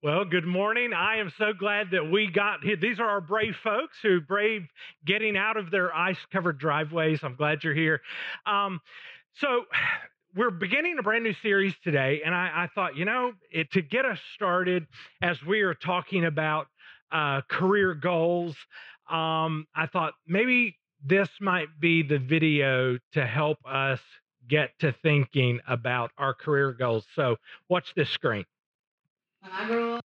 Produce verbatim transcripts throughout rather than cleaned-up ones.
Well, good morning. I am so glad that we got here. These are our brave folks who brave getting out of their ice-covered driveways. I'm glad you're here. Um, so we're beginning a brand new series today, and I, I thought, you know, it, to get us started as we are talking about uh, career goals, um, I thought maybe this might be the video to help us get to thinking about our career goals. So watch this screen. When I grow up,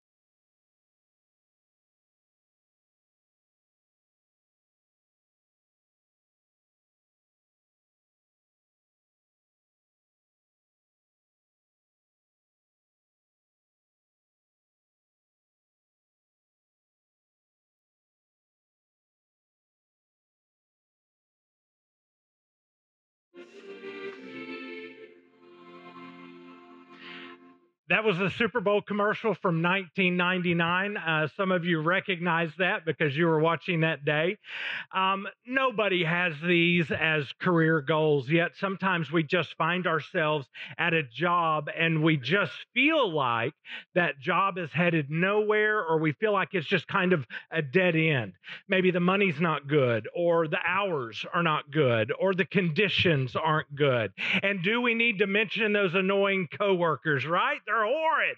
That was a Super Bowl commercial from nineteen ninety-nine. Uh, some of you recognize that because you were watching that day. Um, nobody has these as career goals, yet sometimes we just find ourselves at a job and we just feel like that job is headed nowhere, or we feel like it's just kind of a dead end. Maybe the money's not good, or the hours are not good, or the conditions aren't good. And do we need to mention those annoying coworkers, right? They're horrid.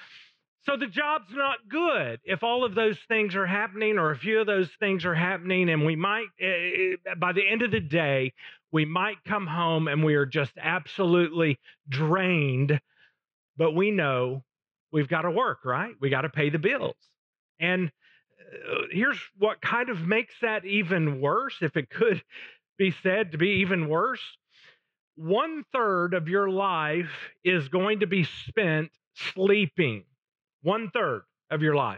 So the job's not good if all of those things are happening, or a few of those things are happening, and we might, uh, by the end of the day, we might come home and we are just absolutely drained, but we know we've got to work, right? We got to pay the bills. And uh, here's what kind of makes that even worse, if it could be said to be even worse. One third of your life is going to be spent sleeping. One third of your life.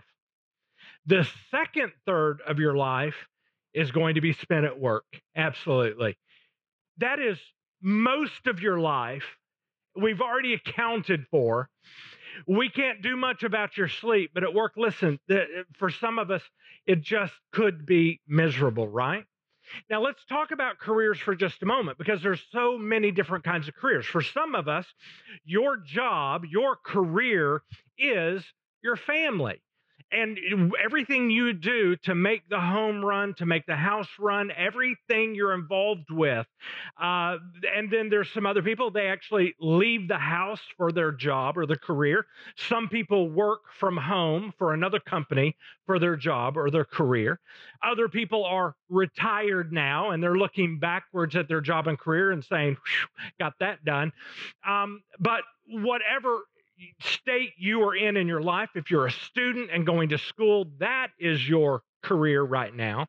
The second third of your life is going to be spent at work. Absolutely. That is most of your life. We've already accounted for. We can't do much about your sleep, but at work, listen, for some of us, it just could be miserable, right? Now, let's talk about careers for just a moment, because there's so many different kinds of careers. For some of us, your job, your career is your family. And everything you do to make the home run, to make the house run, everything you're involved with. Uh, and then there's some other people, they actually leave the house for their job or their career. Some people work from home for another company for their job or their career. Other people are retired now, and they're looking backwards at their job and career and saying, got that done. Um, but whatever state you are in in your life, if you're a student and going to school, that is your career right now.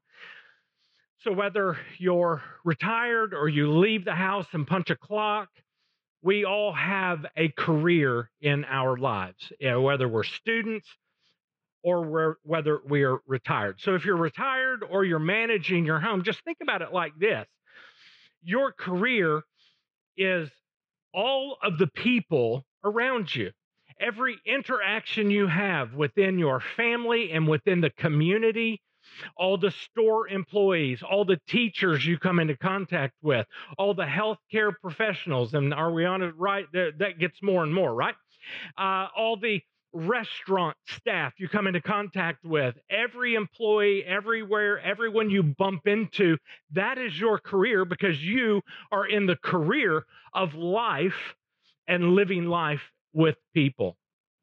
So whether you're retired or you leave the house and punch a clock, we all have a career in our lives, you know, whether we're students or we're, whether we are retired. So if you're retired or you're managing your home, just think about it like this. Your career is all of the people around you. Every interaction you have within your family and within the community, all the store employees, all the teachers you come into contact with, all the healthcare professionals, and are we on it right? That, that gets more and more, right? Uh, all the restaurant staff you come into contact with, every employee, everywhere, everyone you bump into, that is your career, because you are in the career of life and living life with people.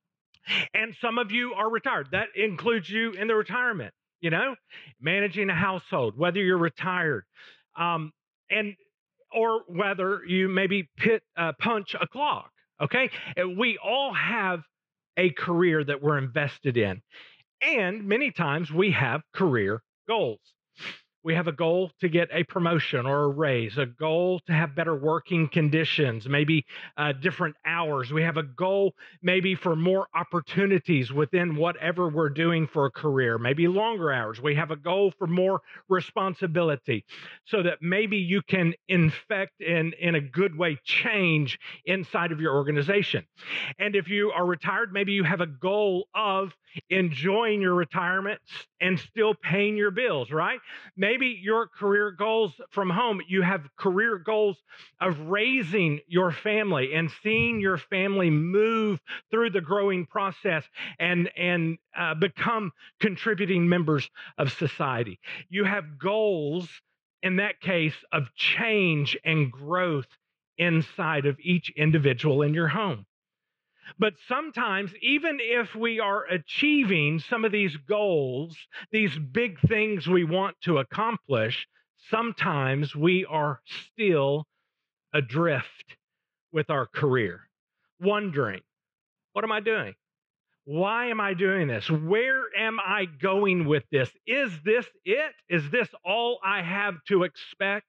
And some of you are retired. That includes you in the retirement, you know, managing a household, whether you're retired, um, and or whether you maybe pit, uh, punch a clock. Okay. And we all have a career that we're invested in. And many times we have career goals. We have a goal to get a promotion or a raise, a goal to have better working conditions, maybe uh, different hours. We have a goal maybe for more opportunities within whatever we're doing for a career, maybe longer hours. We have a goal for more responsibility so that maybe you can infect and, in a good way, change inside of your organization. And if you are retired, maybe you have a goal of enjoying your retirement and still paying your bills, right? Maybe maybe your career goals from home, you have career goals of raising your family and seeing your family move through the growing process and, and uh, become contributing members of society. You have goals, in that case, of change and growth inside of each individual in your home. But sometimes, even if we are achieving some of these goals, these big things we want to accomplish, sometimes we are still adrift with our career, wondering, what am I doing? Why am I doing this? Where am I going with this? Is this it? Is this all I have to expect?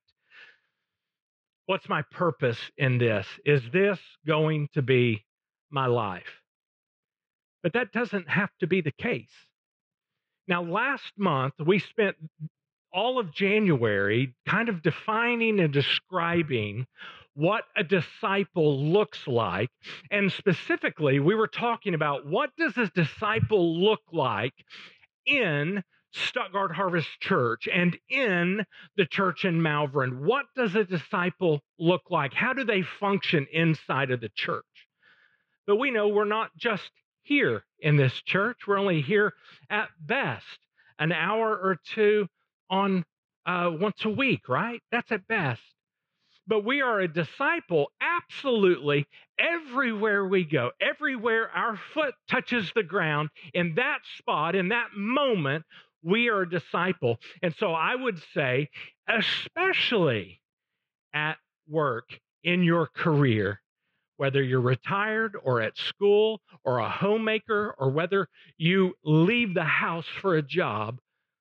What's my purpose in this? Is this going to be my life? But that doesn't have to be the case. Now, last month, we spent all of January kind of defining and describing what a disciple looks like. And specifically, we were talking about what does a disciple look like in Stuttgart Harvest Church and in the church in Malvern. What does a disciple look like? How do they function inside of the church? But we know we're not just here in this church. We're only here at best an hour or two on uh, once a week, right? That's at best. But we are a disciple absolutely everywhere we go, everywhere our foot touches the ground. In that spot, in that moment, we are a disciple. And so I would say, especially at work, in your career, whether you're retired or at school or a homemaker or whether you leave the house for a job,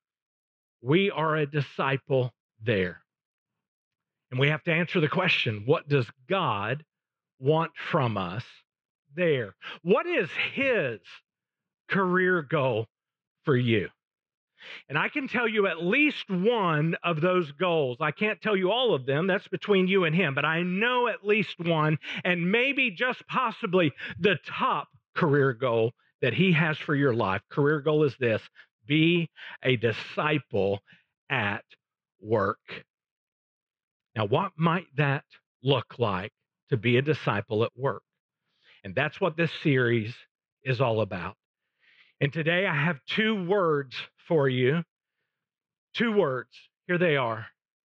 we are a disciple there. And we have to answer the question, what does God want from us there? What is His career goal for you? And I can tell you at least one of those goals. I can't tell you all of them. That's between you and Him. But I know at least one, and maybe just possibly the top career goal that He has for your life. Career goal is this: be a disciple at work. Now, what might that look like to be a disciple at work? And that's what this series is all about. And today I have two words for you. Two words. Here they are.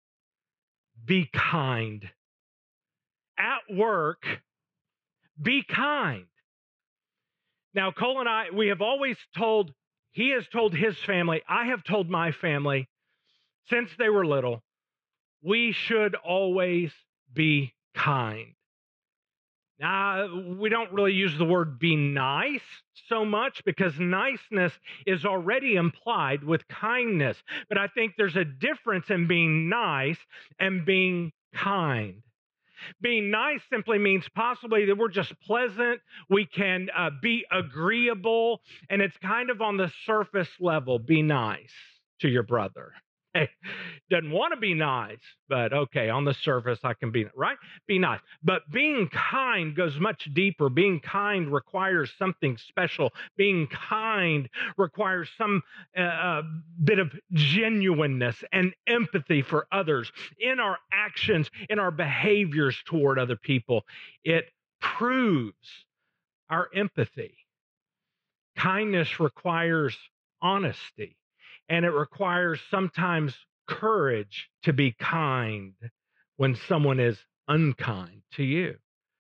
Be kind. At work, be kind. Now, Cole and I, we have always told, he has told his family, I have told my family, since they were little, we should always be kind. Now, we don't really use the word be nice so much because niceness is already implied with kindness. But I think there's a difference in being nice and being kind. Being nice simply means possibly that we're just pleasant, we can uh, be agreeable, and it's kind of on the surface level. Be nice to your brother. Hey, doesn't want to be nice, but okay, on the surface I can be, right? Be nice. But being kind goes much deeper. Being kind requires something special. Being kind requires some uh, bit of genuineness and empathy for others in our actions, in our behaviors toward other people. It proves our empathy. Kindness requires honesty. And it requires sometimes courage to be kind when someone is unkind to you.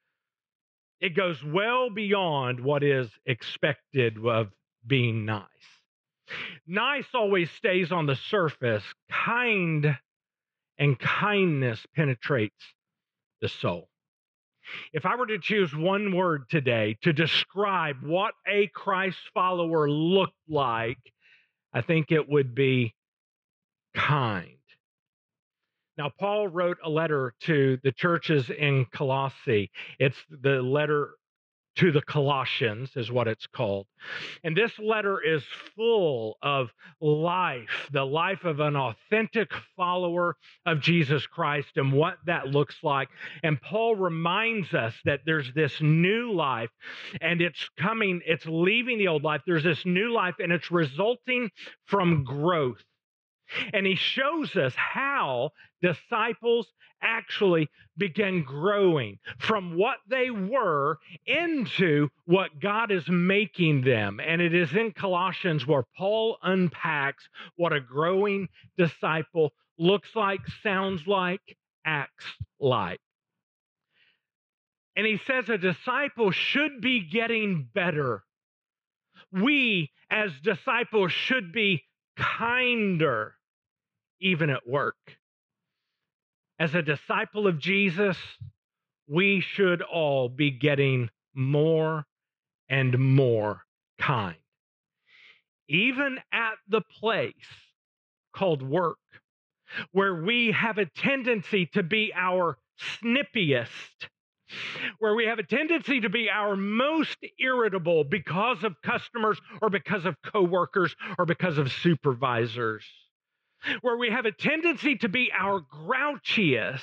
It goes well beyond what is expected of being nice. Nice always stays on the surface. Kind and kindness penetrates the soul. If I were to choose one word today to describe what a Christ follower looked like, I think it would be kind. Now, Paul wrote a letter to the churches in Colossae. It's the letter to the Colossians is what it's called. And this letter is full of life, the life of an authentic follower of Jesus Christ and what that looks like. And Paul reminds us that there's this new life and it's coming, it's leaving the old life. There's this new life and it's resulting from growth. And he shows us how disciples actually begin growing from what they were into what God is making them. And it is in Colossians where Paul unpacks what a growing disciple looks like, sounds like, acts like. And he says a disciple should be getting better. We, as disciples, should be kinder, even at work. As a disciple of Jesus, we should all be getting more and more kind. Even at the place called work, where we have a tendency to be our snippiest, where we have a tendency to be our most irritable because of customers or because of coworkers or because of supervisors, where we have a tendency to be our grouchiest,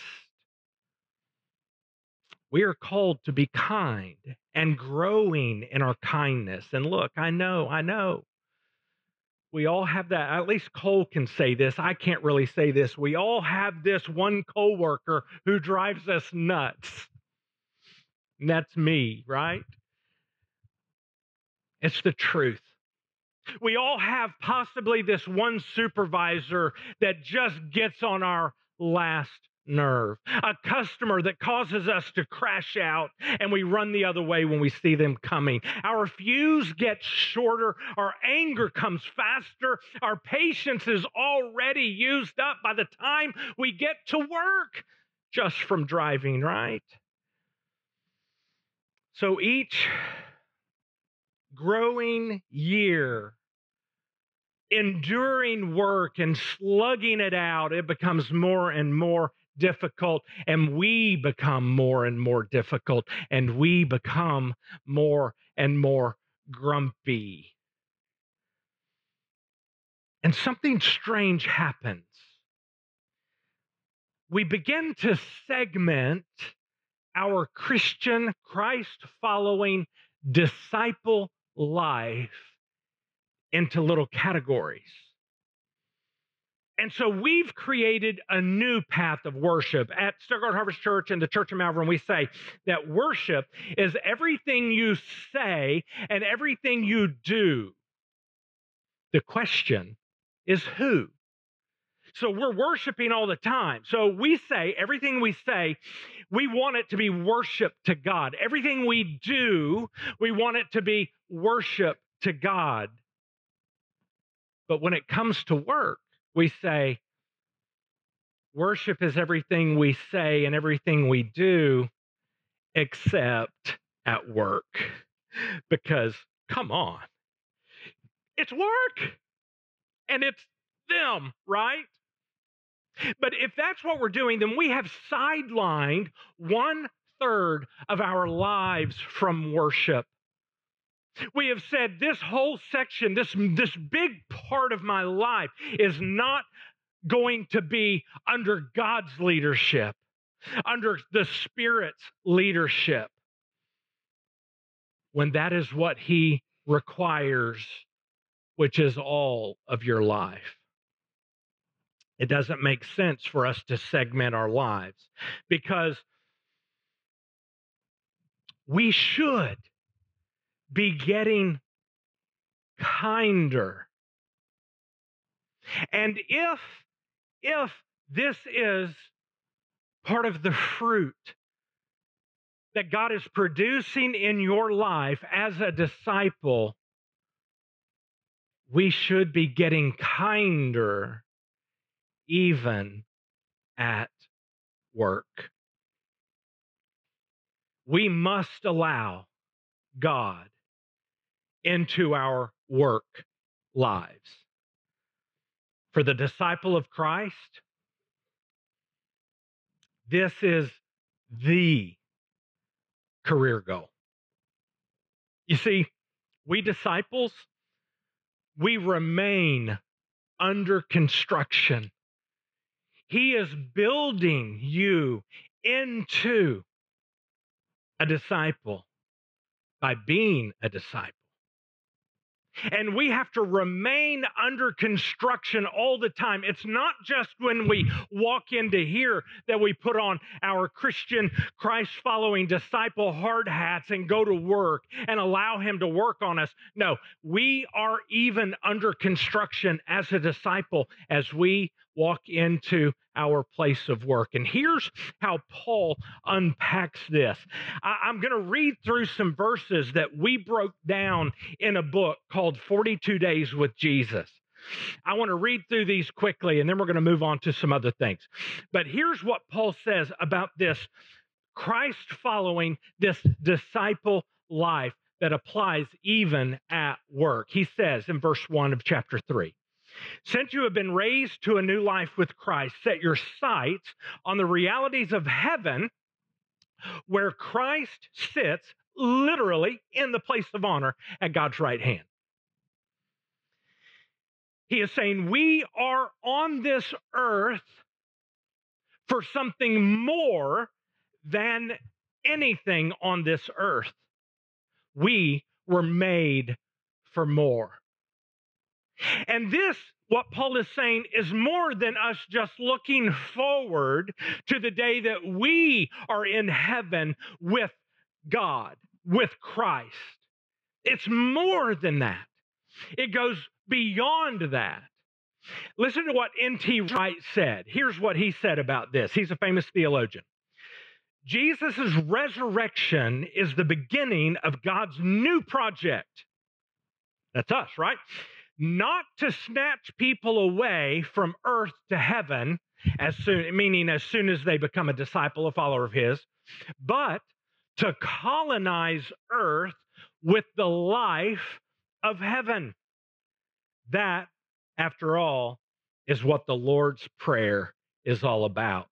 we are called to be kind and growing in our kindness. And look, I know, I know. We all have that. At least Cole can say this. I can't really say this. We all have this one coworker who drives us nuts. And that's me, right? It's the truth. We all have possibly this one supervisor that just gets on our last nerve, a customer that causes us to crash out and we run the other way when we see them coming. Our fuse gets shorter, our anger comes faster, our patience is already used up by the time we get to work just from driving, right? So each growing year, enduring work and slugging it out, it becomes more and more difficult, and we become more and more difficult, and we become more and more grumpy. And something strange happens. We begin to segment our Christian, Christ-following disciple life into little categories. And so we've created a new path of worship. At Stuttgart Harvest Church and the Church of Malvern, we say that worship is everything you say and everything you do. The question is who? So we're worshiping all the time. So we say, everything we say, we want it to be worship to God. Everything we do, we want it to be worship to God. But when it comes to work, we say, worship is everything we say and everything we do, except at work. Because, come on, it's work and it's them, right? But if that's what we're doing, then we have sidelined one third of our lives from worship. We have said this whole section, this, this big part of my life is not going to be under God's leadership, under the Spirit's leadership, when that is what He requires, which is all of your life. It doesn't make sense for us to segment our lives because we should be getting kinder. And if, if this is part of the fruit that God is producing in your life as a disciple, we should be getting kinder even at work. We must allow God into our work lives. For the disciple of Christ, this is the career goal. You see, we disciples, we remain under construction. He is building you into a disciple by being a disciple. And we have to remain under construction all the time. It's not just when we walk into here that we put on our Christian, Christ-following disciple hard hats and go to work and allow him to work on us. No, we are even under construction as a disciple as we walk into our place of work. And here's how Paul unpacks this. I, I'm going to read through some verses that we broke down in a book called forty-two Days with Jesus. I want to read through these quickly, and then we're going to move on to some other things. But here's what Paul says about this Christ following, this disciple life that applies even at work. He says in verse one of chapter three, since you have been raised to a new life with Christ, set your sights on the realities of heaven, where Christ sits literally in the place of honor at God's right hand. He is saying we are on this earth for something more than anything on this earth. We were made for more. And this, what Paul is saying, is more than us just looking forward to the day that we are in heaven with God, with Christ. It's more than that. It goes beyond that. Listen to what N T Wright said. Here's what he said about this. He's a famous theologian. Jesus' resurrection is the beginning of God's new project. That's us, right? Not to snatch people away from earth to heaven, as soon, meaning as soon as they become a disciple, a follower of his, but to colonize earth with the life of heaven. That, after all, is what the Lord's Prayer is all about.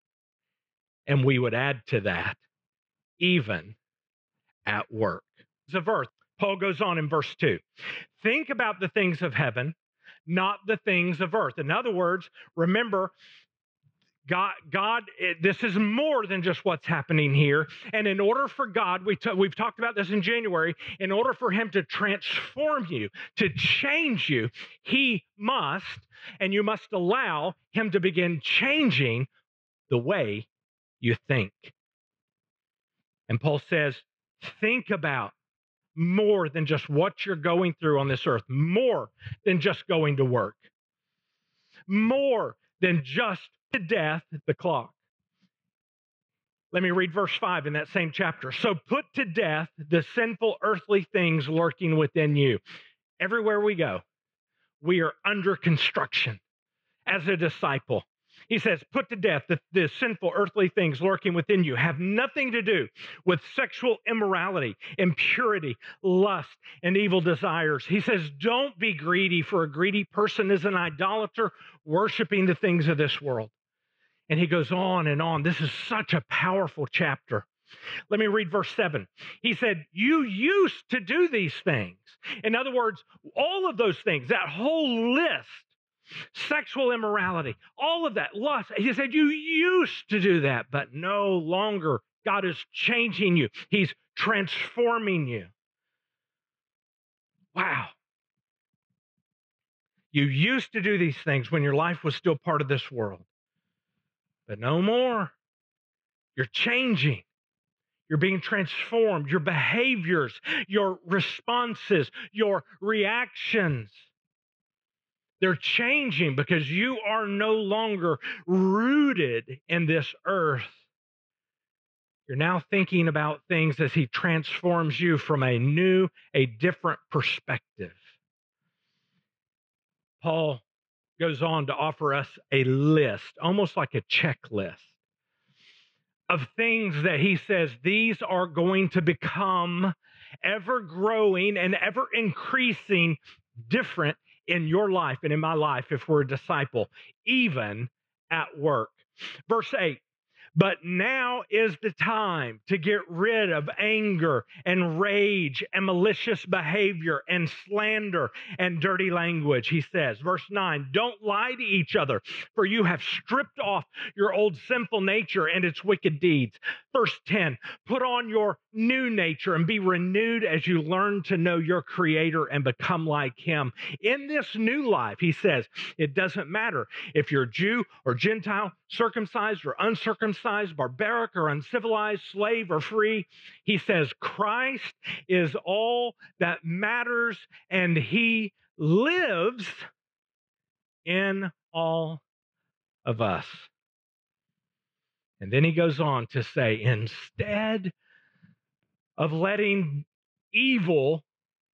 And we would add to that, even at work. Of earth. Paul goes on in verse two. Think about the things of heaven, not the things of earth. In other words, remember, God, God, this is more than just what's happening here. And in order for God, we t- we've talked about this in January, in order for him to transform you, to change you, he must, and you must allow him to begin changing the way you think. And Paul says, think about more than just what you're going through on this earth, more than just going to work, more than just to death the clock. Let me read verse five in that same chapter. So put to death the sinful earthly things lurking within you. Everywhere we go, we are under construction as a disciple. He says, put to death the, the sinful earthly things lurking within you. Have nothing to do with sexual immorality, impurity, lust, and evil desires. He says, don't be greedy, for a greedy person is an idolater, worshiping the things of this world. And he goes on and on. This is such a powerful chapter. Let me read verse seven. He said, you used to do these things. In other words, all of those things, that whole list, sexual immorality, all of that, lust. He said, you used to do that, but no longer. God is changing you. He's transforming you. Wow. You used to do these things when your life was still part of this world, but no more. You're changing. You're being transformed. Your behaviors, your responses, your reactions, they're changing because you are no longer rooted in this earth. You're now thinking about things as he transforms you from a new, a different perspective. Paul goes on to offer us a list, almost like a checklist, of things that he says these are going to become ever growing and ever increasing different in your life and in my life if we're a disciple, even at work. Verse eight, But now is the time to get rid of anger and rage and malicious behavior and slander and dirty language, he says. Verse nine, don't lie to each other, for you have stripped off your old sinful nature and its wicked deeds. Verse ten, put on your new nature and be renewed as you learn to know your Creator and become like Him. In this new life, he says, it doesn't matter if you're Jew or Gentile, circumcised or uncircumcised, barbaric or uncivilized, slave or free. He says Christ is all that matters, and He lives in all of us. And then he goes on to say, instead of letting evil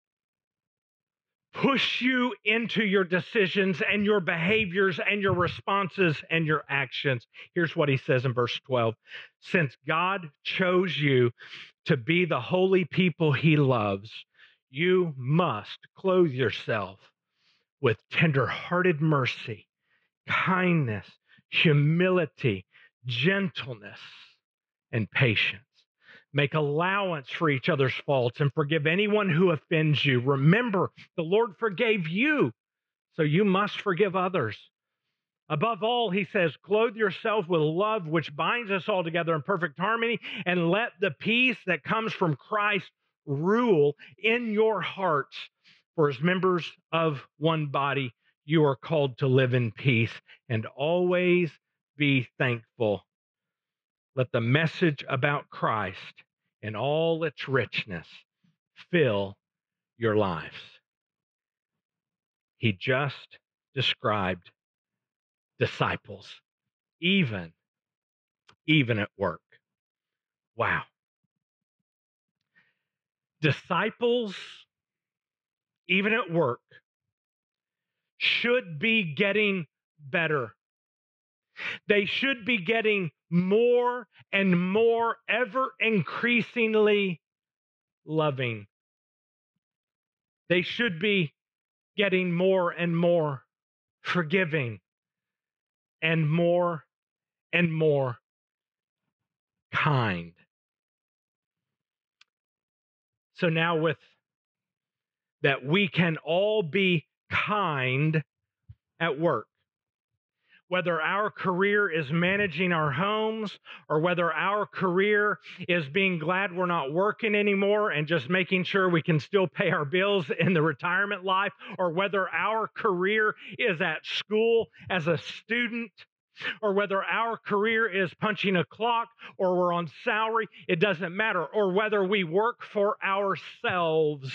push you into your decisions and your behaviors and your responses and your actions, here's what he says in verse twelve. Since God chose you to be the holy people He loves, you must clothe yourself with tender-hearted mercy, kindness, humility, gentleness, and patience. Make allowance for each other's faults and forgive anyone who offends you. Remember, the Lord forgave you, so you must forgive others. Above all, he says, clothe yourself with love, which binds us all together in perfect harmony, and let the peace that comes from Christ rule in your hearts. For as members of one body, you are called to live in peace and always be thankful. Let the message about Christ in all its richness fill your lives. He just described disciples, even, even at work. Wow. Disciples, even at work, should be getting better. They should be getting more and more, ever increasingly loving. They should be getting more and more forgiving and more and more kind. So now with that, we can all be kind at work. Whether our career is managing our homes, or whether our career is being glad we're not working anymore and just making sure we can still pay our bills in the retirement life, or whether our career is at school as a student, or whether our career is punching a clock or we're on salary, it doesn't matter, or whether we work for ourselves.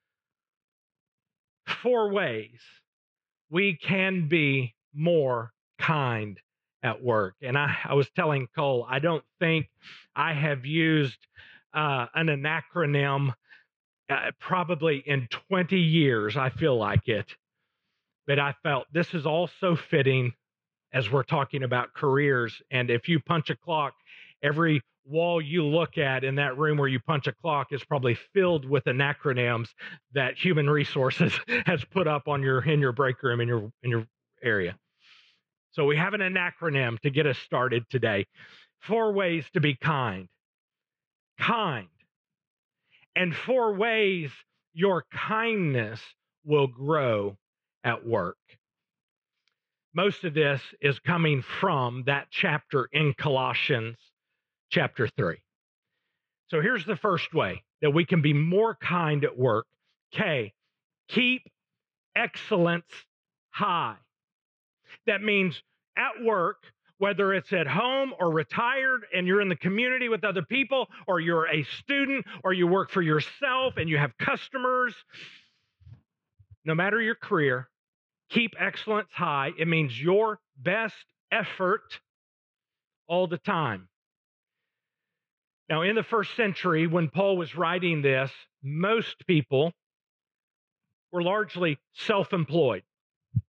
Four ways we can be more kind at work. And I, I was telling Cole, I don't think I have used uh, an acronym uh, probably in twenty years. I feel like it. But I felt this is all so fitting as we're talking about careers. And if you punch a clock, every wall you look at in that room where you punch a clock is probably filled with acronyms that human resources has put up on your in your break room in your in your area. So we have an acronym to get us started today. Four ways to be kind. Kind. And four ways your kindness will grow at work. Most of this is coming from that chapter in Colossians chapter three. So here's the first way that we can be more kind at work. K, keep excellence high. That means at work, whether it's at home or retired and you're in the community with other people, or you're a student, or you work for yourself and you have customers, no matter your career, keep excellence high. It means your best effort all the time. Now, in the first century, when Paul was writing this, most people were largely self-employed.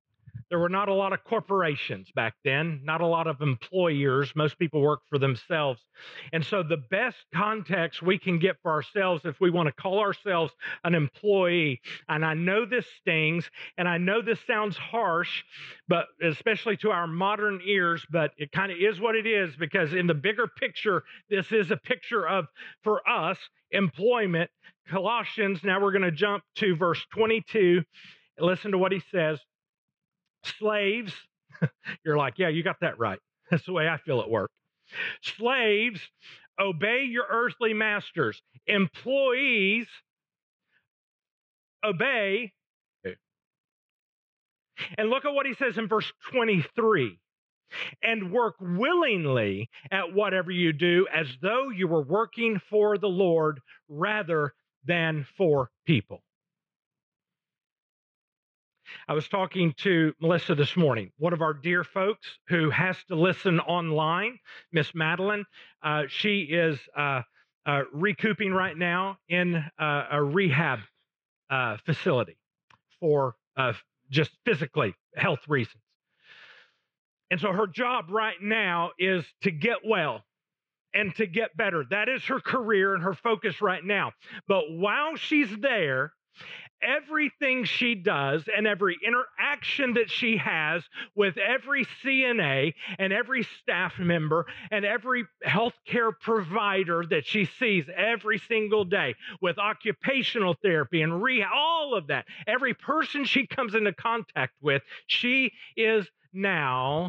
There were not a lot of corporations back then, not a lot of employers. Most people work for themselves. And so, the best context we can get for ourselves if we want to call ourselves an employee, and I know this stings, and I know this sounds harsh, but especially to our modern ears, but it kind of is what it is, because in the bigger picture, this is a picture of, for us, employment. Colossians, now we're going to jump to verse twenty-two. Listen to what he says. Slaves, you're like, yeah, you got that right. That's the way I feel at work. Slaves, obey your earthly masters. Employees, obey. And look at what he says in verse twenty-three. And work willingly at whatever you do, as though you were working for the Lord rather than for people. I was talking to Melissa this morning, one of our dear folks who has to listen online, Miss Madeline. Uh, she is uh, uh, recouping right now in uh, a rehab uh, facility for uh, just physically health reasons. And so her job right now is to get well and to get better. That is her career and her focus right now. But while she's there, everything she does and every interaction that she has with every C N A and every staff member and every healthcare provider that she sees every single day, with occupational therapy and rehab, all of that, every person she comes into contact with, she is now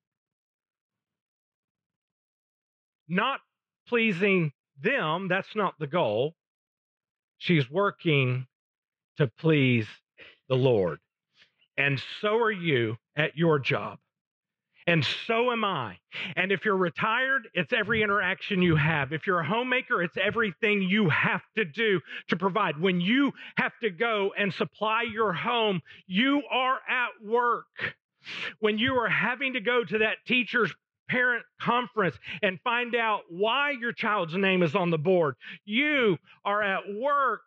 not pleasing them. That's not the goal. She's working to please the Lord. And so are you at your job. And so am I. And if you're retired, it's every interaction you have. If you're a homemaker, it's everything you have to do to provide. When you have to go and supply your home, you are at work. When you are having to go to that teacher's parent conference and find out why your child's name is on the board, you are at work.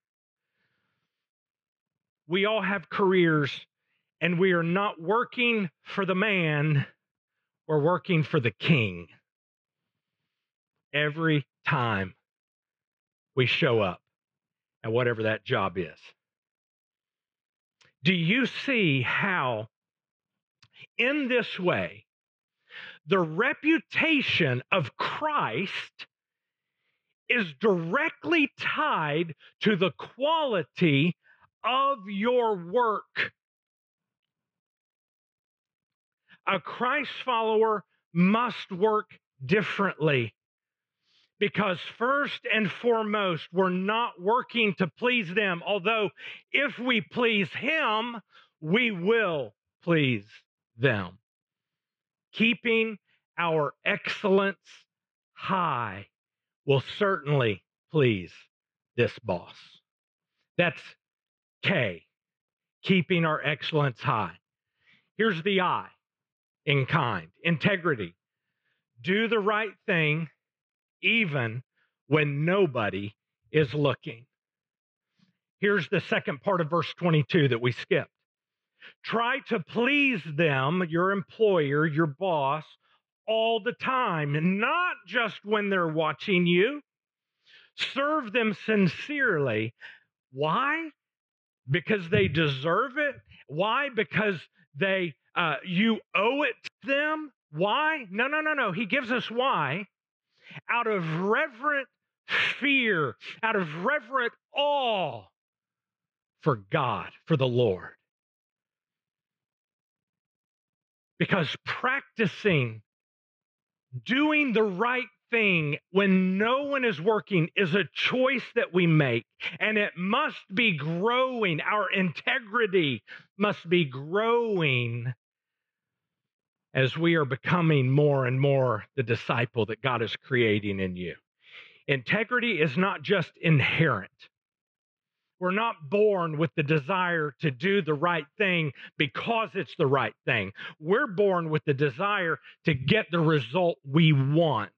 We all have careers, and we are not working for the man, we're working for the king. Every time we show up at whatever that job is. Do you see how, in this way, the reputation of Christ is directly tied to the quality of your work? A Christ follower must work differently, because first and foremost, we're not working to please them. Although if we please him, we will please them. Keeping our excellence high will certainly please this boss. That's K, keeping our excellence high. Here's the I in kind, integrity. Do the right thing even when nobody is looking. Here's the second part of verse twenty-two that we skipped. Try to please them, your employer, your boss, all the time, and not just when they're watching you. Serve them sincerely. Why? Because they deserve it. Why? Because they uh, you owe it to them. Why? No, no, no, no. He gives us why. Out of reverent fear, out of reverent awe for God, for the Lord. Because practicing doing the right thing when no one is working is a choice that we make, and it must be growing. Our integrity must be growing as we are becoming more and more the disciple that God is creating in you. Integrity is not just inherent. We're not born with the desire to do the right thing because it's the right thing. We're born with the desire to get the result we want.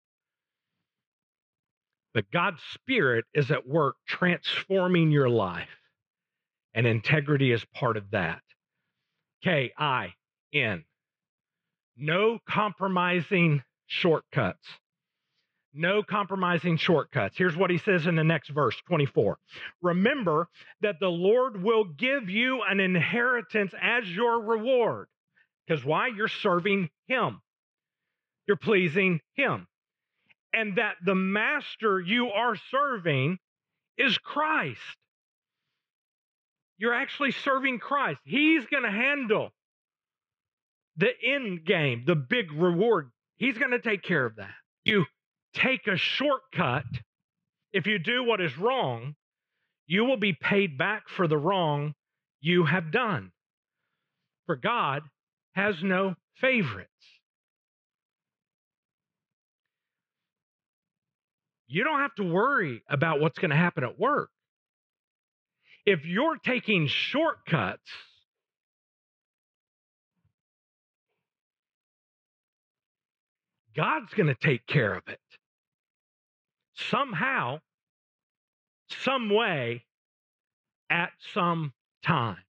But God's Spirit is at work transforming your life, and integrity is part of that. K I N. No compromising shortcuts. No compromising shortcuts. Here's what he says in the next verse, twenty-four. Remember that the Lord will give you an inheritance as your reward. Because why? You're serving him. You're pleasing him. And that the master you are serving is Christ. You're actually serving Christ. He's going to handle the end game, the big reward. He's going to take care of that. You take a shortcut. If you do what is wrong, you will be paid back for the wrong you have done. For God has no favorites. You don't have to worry about what's going to happen at work. If you're taking shortcuts, God's going to take care of it. Somehow, some way, at some time.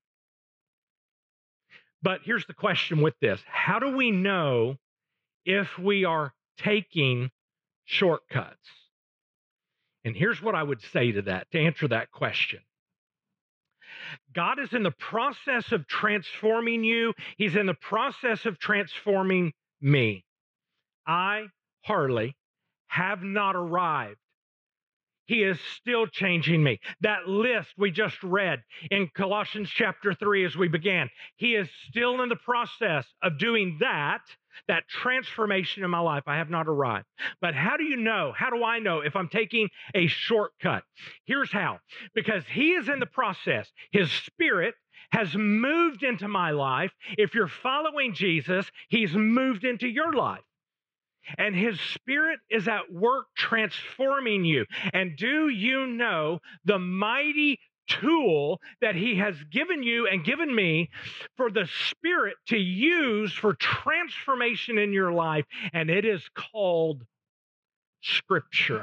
But here's the question with this. How do we know if we are taking shortcuts? And here's what I would say to that, to answer that question. God is in the process of transforming you. He's in the process of transforming me. I, Harley, have not arrived. He is still changing me. That list we just read in Colossians chapter three as we began, he is still in the process of doing that, that transformation in my life. I have not arrived. But how do you know? How do I know if I'm taking a shortcut? Here's how. Because he is in the process. His Spirit has moved into my life. If you're following Jesus, he's moved into your life. And his Spirit is at work transforming you. And do you know the mighty tool that he has given you and given me for the Spirit to use for transformation in your life? And it is called Scripture.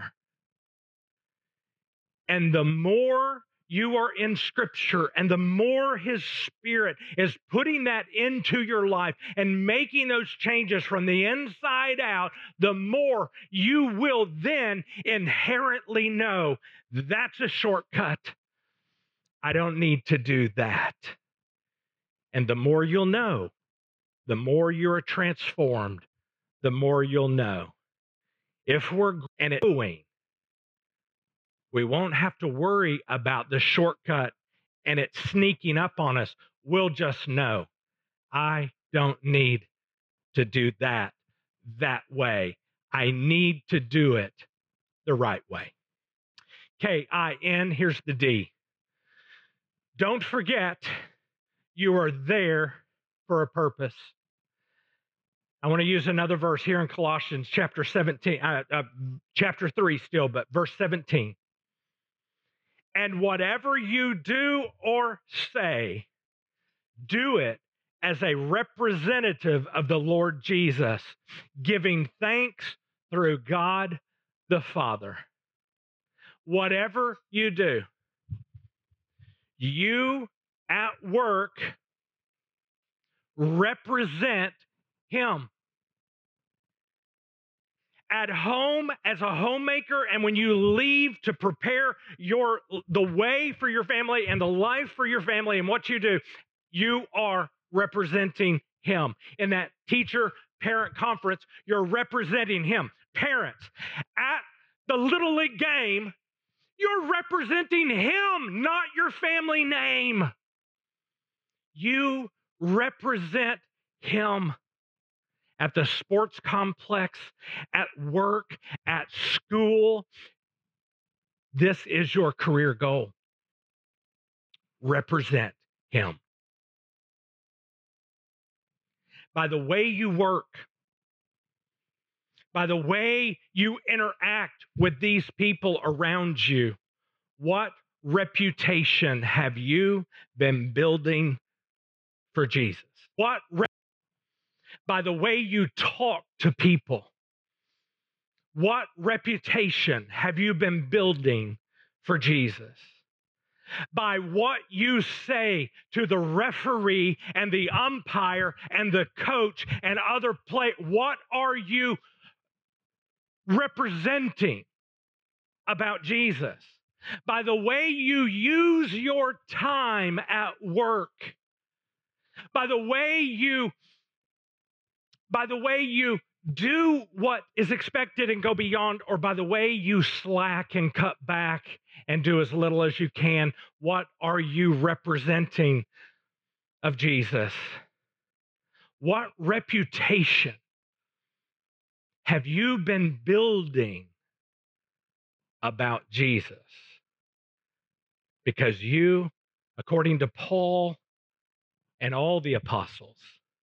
And the more you are in Scripture, and the more his Spirit is putting that into your life and making those changes from the inside out, the more you will then inherently know that's a shortcut. I don't need to do that. And the more you'll know, the more you're transformed, the more you'll know. If we're and it's doing, we won't have to worry about the shortcut and it sneaking up on us. We'll just know, I don't need to do that that way. I need to do it the right way. K I N, here's the D. Don't forget, you are there for a purpose. I want to use another verse here in Colossians chapter seventeen, uh, uh, chapter three still, but verse seventeen. And whatever you do or say, do it as a representative of the Lord Jesus, giving thanks through God the Father. Whatever you do, you at work represent him. At home as a homemaker, and when you leave to prepare your the way for your family and the life for your family and what you do, you are representing him. In that teacher parent conference, you're representing him. Parents, at the Little League game, you're representing him, not your family name. You represent him. At the sports complex, at work, at school. This is your career goal. Represent him. By the way you work, by the way you interact with these people around you, what reputation have you been building for Jesus? What re- By the way you talk to people, what reputation have you been building for Jesus? by what you say to the referee and the umpire and the coach and other play. What are you representing about Jesus? By the way you use your time at work, by the way you by the way you do what is expected and go beyond, or by the way you slack and cut back and do as little as you can. What are you representing of Jesus? What reputation have you been building about Jesus? Because you, according to Paul and all the apostles,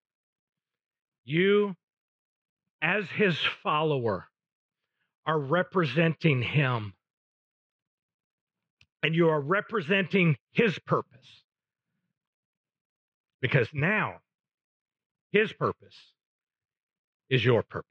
you, as his follower, are representing him. And you are representing his purpose. Because now, his purpose is your purpose.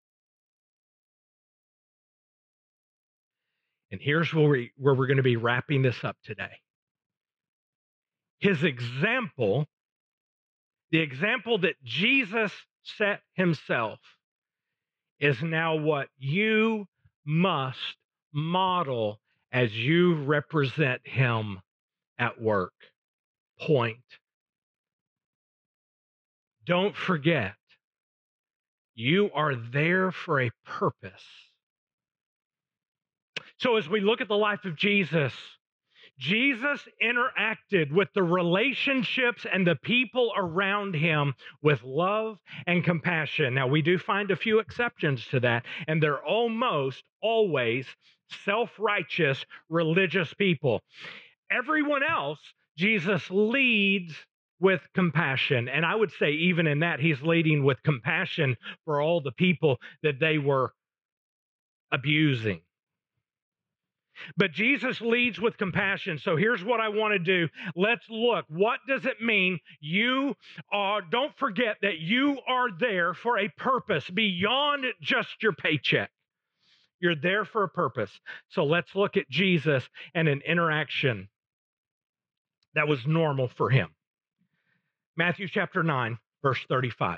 And here's where, we, where we're going to be wrapping this up today. His example, the example that Jesus set himself, is now what you must model as you represent him at work. Point. Don't forget, you are there for a purpose. So as we look at the life of Jesus, Jesus interacted with the relationships and the people around him with love and compassion. Now, we do find a few exceptions to that, and they're almost always self-righteous religious people. Everyone else, Jesus leads with compassion. And I would say even in that, he's leading with compassion for all the people that they were abusing. But Jesus leads with compassion. So here's what I want to do. Let's look. What does it mean? You are, don't forget that you are there for a purpose beyond just your paycheck. You're there for a purpose. So let's look at Jesus and an interaction that was normal for him. Matthew chapter nine, verse thirty-five.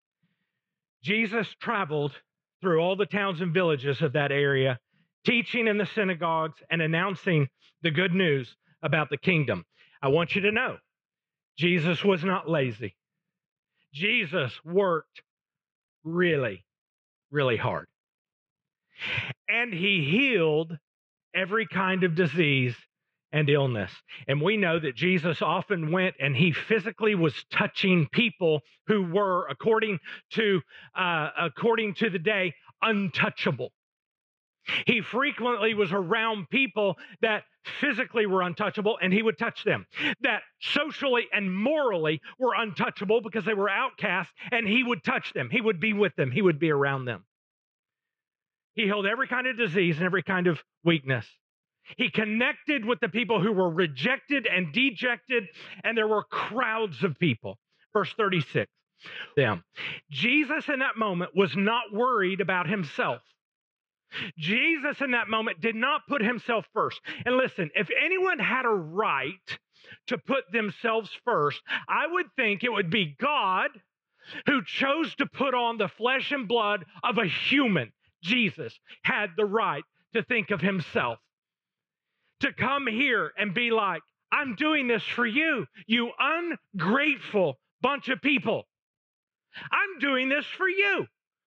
Jesus traveled through all the towns and villages of that area, teaching in the synagogues and announcing the good news about the kingdom. I want you to know, Jesus was not lazy. Jesus worked really, really hard. And he healed every kind of disease and illness. And we know that Jesus often went and he physically was touching people who were, according to, uh, according to the day, untouchable. He frequently was around people that physically were untouchable, and he would touch them, that socially and morally were untouchable because they were outcasts, and he would touch them. He would be with them. He would be around them. He healed every kind of disease and every kind of weakness. He connected with the people who were rejected and dejected, and there were crowds of people. Verse thirty-six, them. Jesus in that moment was not worried about himself. Jesus in that moment did not put himself first. And listen, if anyone had a right to put themselves first, I would think it would be God, who chose to put on the flesh and blood of a human. Jesus had the right to think of himself, to come here and be like, I'm doing this for you, you ungrateful bunch of people. I'm doing this for you.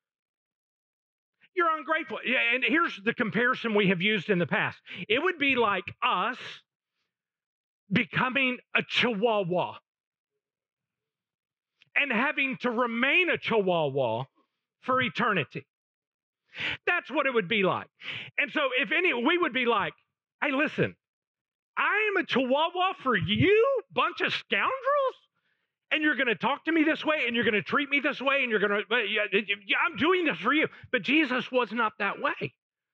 You're ungrateful. And here's the comparison we have used in the past. It would be like us becoming a chihuahua and having to remain a chihuahua for eternity. That's what it would be like. And so if any, we would be like, hey, listen, I am a chihuahua for you, bunch of scoundrels, and you're going to talk to me this way, and you're going to treat me this way, and you're going to, yeah, I'm doing this for you. But Jesus was not that way.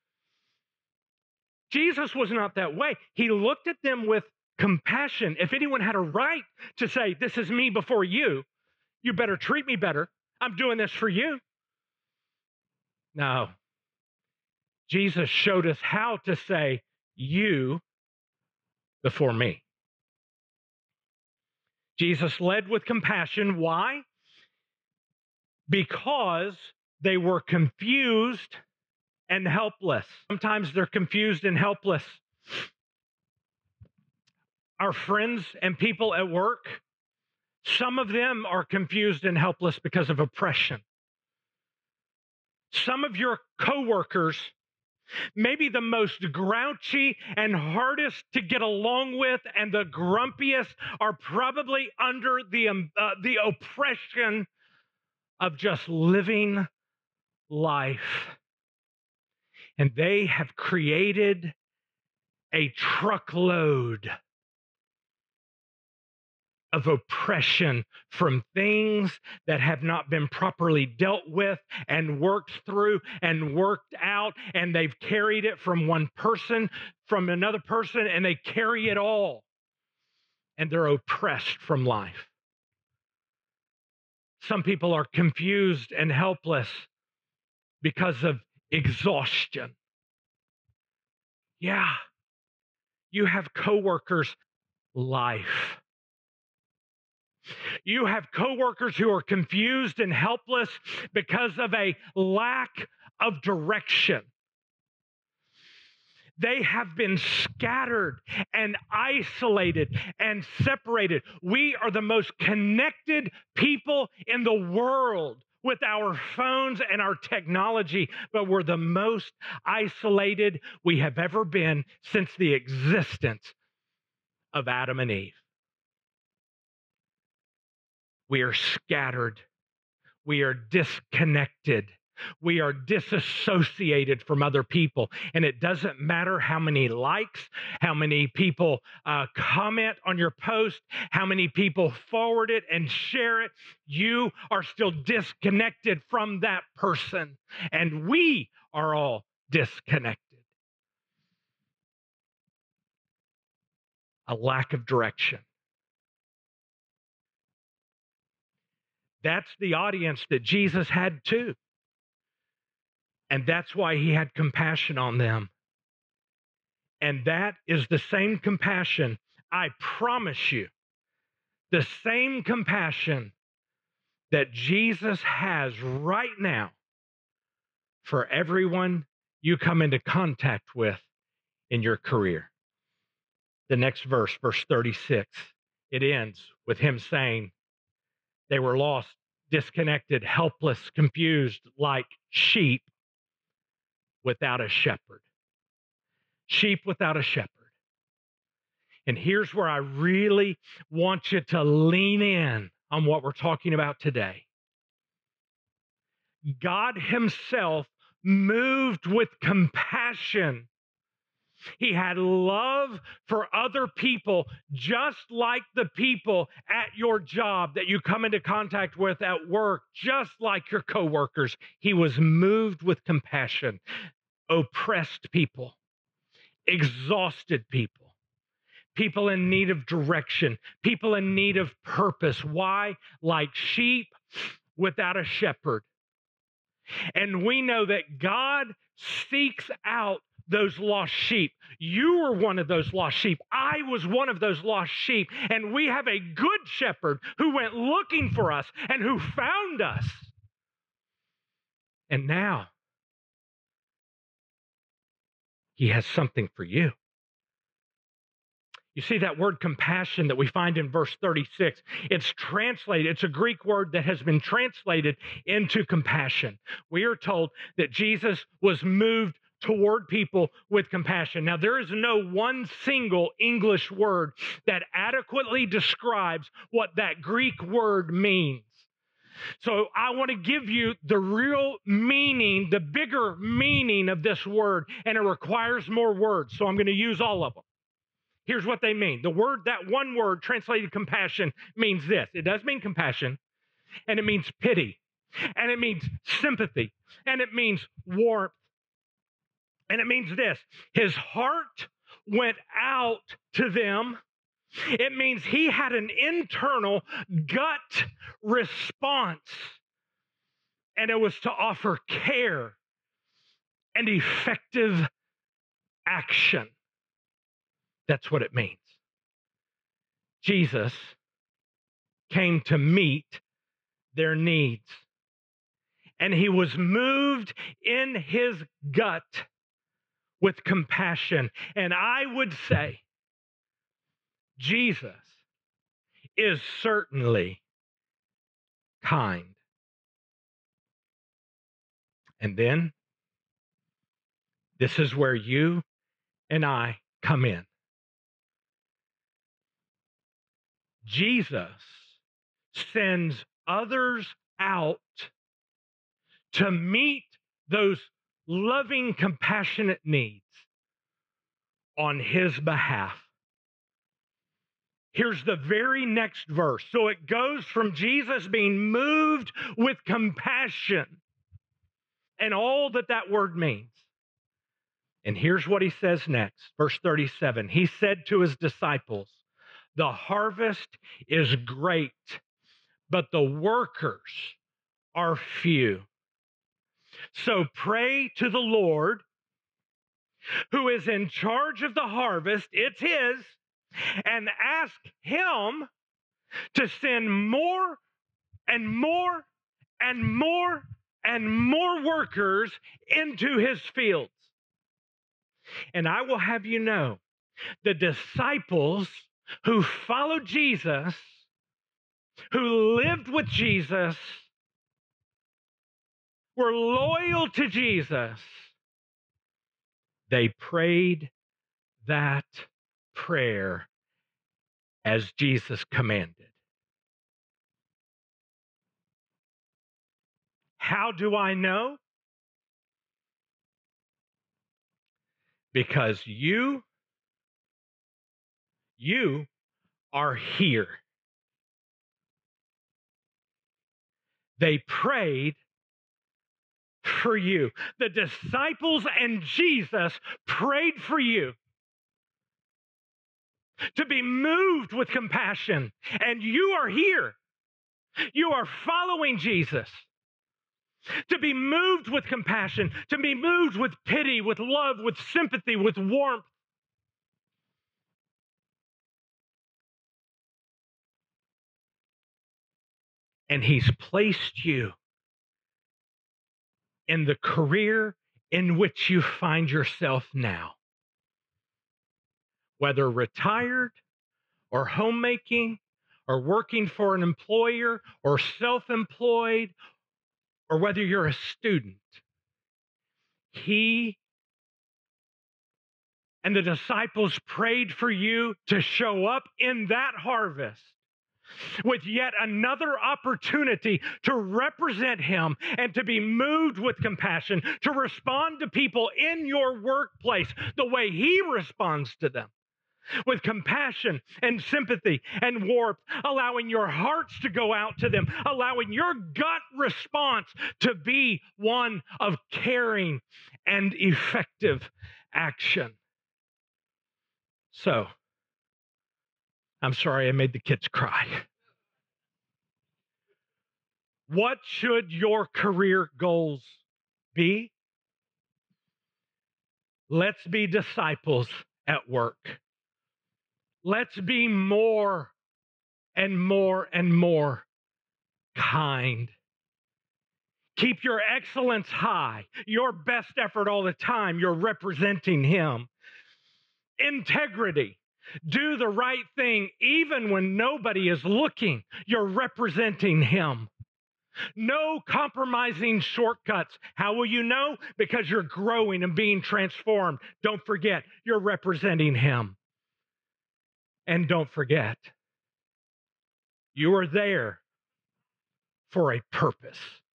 Jesus was not that way. He looked at them with compassion. If anyone had a right to say, this is me before you, you better treat me better. I'm doing this for you. No. Jesus showed us how to say, you before me. Jesus led with compassion. Why? Because they were confused and helpless. Sometimes they're confused and helpless. Our friends and people at work, some of them are confused and helpless because of oppression. Some of your coworkers, maybe the most grouchy and hardest to get along with and the grumpiest, are probably under the, um, uh, the oppression of just living life. And they have created a truckload of oppression from things that have not been properly dealt with and worked through and worked out, and they've carried it from one person, from another person, and they carry it all, and they're oppressed from life. Some people are confused and helpless because of exhaustion. Yeah, you have coworkers, life. You have coworkers who are confused and helpless because of a lack of direction. They have been scattered and isolated and separated. We are the most connected people in the world with our phones and our technology, but we're the most isolated we have ever been since the existence of Adam and Eve. We are scattered. We are disconnected. We are disassociated from other people. And it doesn't matter how many likes, how many people uh, comment on your post, how many people forward it and share it. You are still disconnected from that person. And we are all disconnected. A lack of direction. That's the audience that Jesus had too. And that's why he had compassion on them. And that is the same compassion, I promise you, the same compassion that Jesus has right now for everyone you come into contact with in your career. The next verse, verse thirty-six, it ends with him saying, they were lost, disconnected, helpless, confused, like sheep without a shepherd. Sheep without a shepherd. And here's where I really want you to lean in on what we're talking about today. God himself moved with compassion. He had love for other people, just like the people at your job that you come into contact with at work, just like your coworkers. He was moved with compassion. Oppressed people, exhausted people, people in need of direction, people in need of purpose. Why? Like sheep without a shepherd. And we know that God seeks out those lost sheep. You were one of those lost sheep. I was one of those lost sheep. And we have a good shepherd who went looking for us and who found us. And now he has something for you. You see that word compassion that we find in verse thirty-six, it's translated, it's a Greek word that has been translated into compassion. We are told that Jesus was moved toward people with compassion. Now, there is no one single English word that adequately describes what that Greek word means. So I want to give you the real meaning, the bigger meaning of this word, and it requires more words, so I'm going to use all of them. Here's what they mean. The word, that one word translated compassion, means this. It does mean compassion, and it means pity, and it means sympathy, and it means warmth. And it means this. His heart went out to them. It means he had an internal gut response, and it was to offer care and effective action. That's what it means. Jesus came to meet their needs. And he was moved in his gut with compassion. And I would say, Jesus is certainly kind. And then, this is where you and I come in. Jesus sends others out to meet those loving, compassionate needs on his behalf. Here's the very next verse. So it goes from Jesus being moved with compassion and all that that word means. And here's what he says next, verse thirty-seven. He said to his disciples, "The harvest is great, but the workers are few. So pray to the Lord, who is in charge of the harvest, it's his, and ask him to send more and more and more and more workers into his fields." And I will have you know, the disciples who followed Jesus, who lived with Jesus, were loyal to Jesus, they prayed that prayer as Jesus commanded. How do I know? Because you, you are here. They prayed for you. The disciples and Jesus prayed for you to be moved with compassion. And you are here. You are following Jesus. To be moved with compassion, to be moved with pity, with love, with sympathy, with warmth. And he's placed you in the career in which you find yourself now. Whether retired or homemaking or working for an employer or self-employed, or whether you're a student, he and the disciples prayed for you to show up in that harvest with yet another opportunity to represent him and to be moved with compassion, to respond to people in your workplace the way he responds to them, with compassion and sympathy and warmth, allowing your hearts to go out to them, allowing your gut response to be one of caring and effective action. So, I'm sorry I made the kids cry. What should your career goals be? Let's be disciples at work. Let's be more and more and more kind. Keep your excellence high, your best effort all the time. You're representing him. Integrity. Do the right thing even when nobody is looking. You're representing him. No compromising shortcuts. How will you know? Because you're growing and being transformed. Don't forget, you're representing him. And don't forget, you are there for a purpose.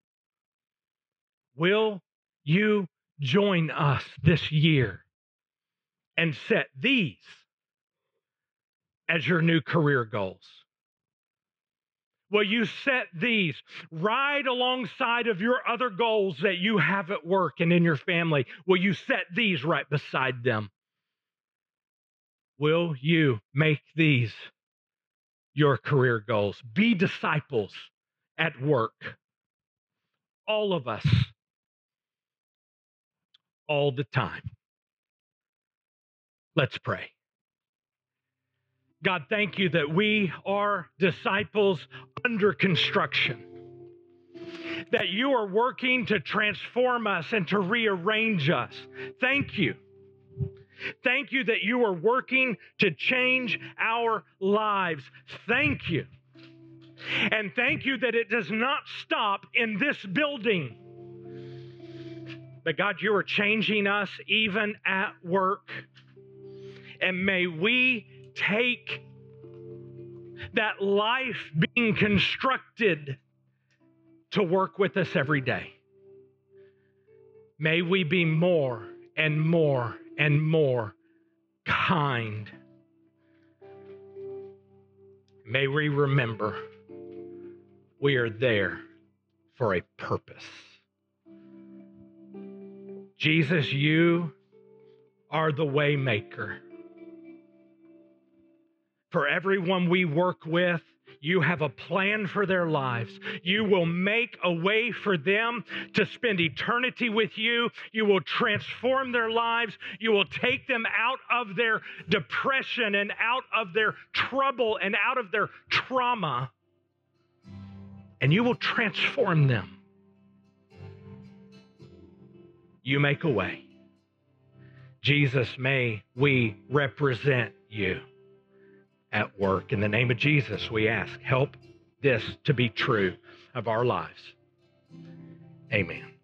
Will you join us this year and set these as your new career goals? Will you set these right alongside of your other goals that you have at work and in your family? Will you set these right beside them? Will you make these your career goals? Be disciples at work. All of us. All the time. Let's pray. God, thank you that we are disciples under construction, that you are working to transform us and to rearrange us. Thank you. Thank you that you are working to change our lives. Thank you. And thank you that it does not stop in this building. But God, you are changing us even at work. And may we take that life being constructed to work with us every day. May we be more and more and more kind. May we remember we are there for a purpose. Jesus, you are the way maker. For everyone we work with, you have a plan for their lives. You will make a way for them to spend eternity with you. You will transform their lives. You will take them out of their depression and out of their trouble and out of their trauma. And you will transform them. You make a way. Jesus, may we represent you at work. In the name of Jesus, we ask, help this to be true of our lives. Amen.